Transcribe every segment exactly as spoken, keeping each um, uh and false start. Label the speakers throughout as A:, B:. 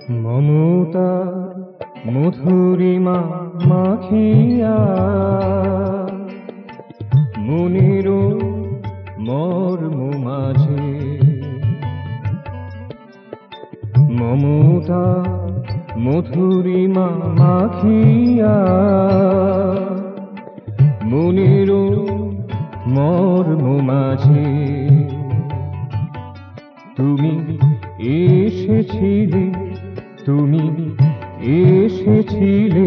A: মমতার মধুরিমা মাখিয়া মনের মর্ম মাঝে, মমতার মধুরিমা মাখিয়া মনের মর্ম মাঝে তুমি এসেছিলে, তুমি এসেছিলে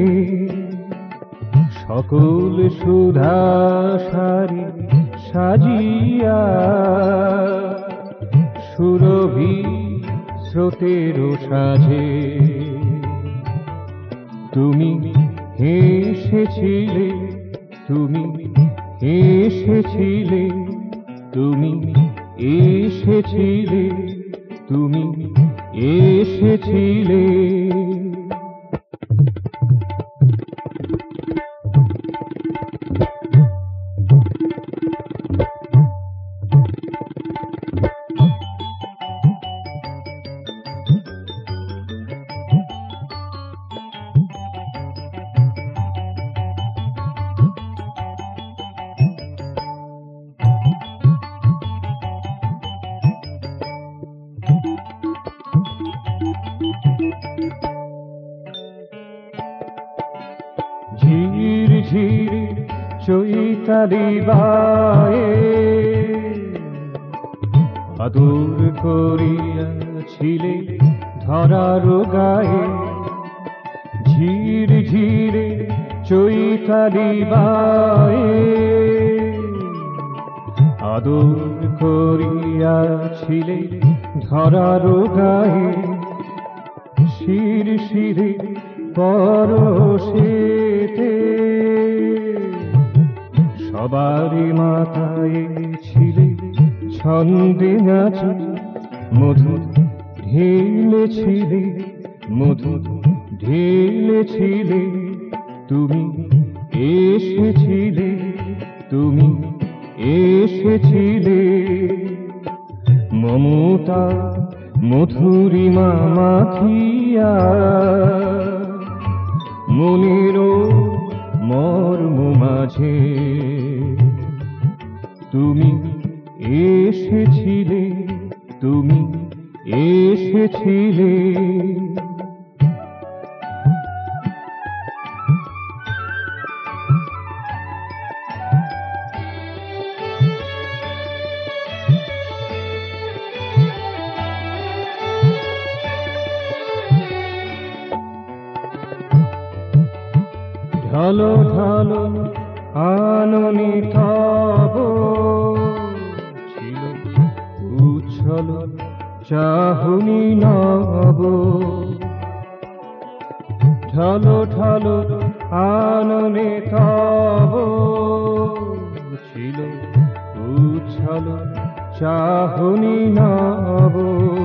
A: সকল সুধা সারি সাজিয়া, সুরভি স্রোতের সাজে তুমি হেসেছিলে, তুমি এসেছিলে, তুমি এসেছিলে, তুমি এসেছিলে। ঝির ঝির চৈতালি বায়ে আদর করিয়াছিলে ধরার গায়ে, ঝির ঝিরে চৈতালি বায়ে আদর করিয়াছিলে ধরার গায়ে, শির শিরে পরশেতে সবারই মাথায় ছিলে ছন্দে নাচে, মধু ঢেলেছিলে, মধু ঢেলেছিলে, তুমি এসেছিলে, তুমি এসেছিলে। মমতা মধুরিমা মাখিয়া মনের মর্ম মাঝে তুমি এসেছিলে, তুমি এসেছিলে। ঢালো ঢালো আননি তব ছিল উচ্ছল চাহুনি নব, ঢালো ঢালো আননি তব ছিল উচ্ছল চাহুনি নব,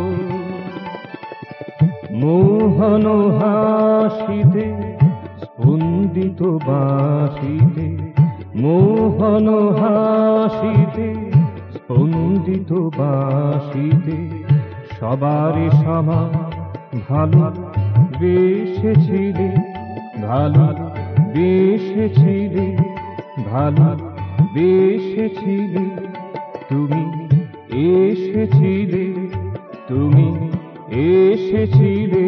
A: মোহন হাসিতে স্পন্দিত বাঁশিতে, মোহন হাসিতে স্পন্দিত বাঁশিতে সবারই সমা ভালো বেসেছিলে, ভালো বেসেছিলে, ভালো বেসেছিলে, তুমি এসেছিলে, তুমি এসেছিলে।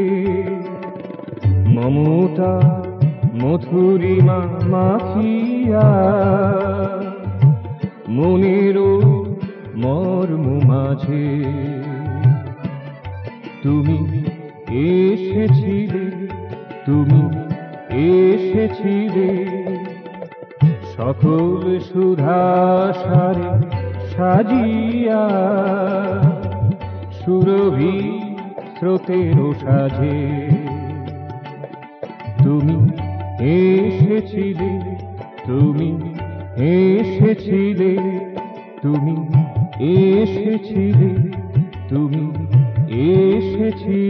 A: মমতা মধুরিমা মাখিয়া মনের মর্ম মাঝে তুমি এসেছিলে, তুমি এসেছিলে সকল সুধা সারি সাজিয়া, সুরভি স্রোতের সাজে তুমি এসেছিলে, তুমি এসেছিলে, তুমি এসেছিলে, তুমি এসেছিলে।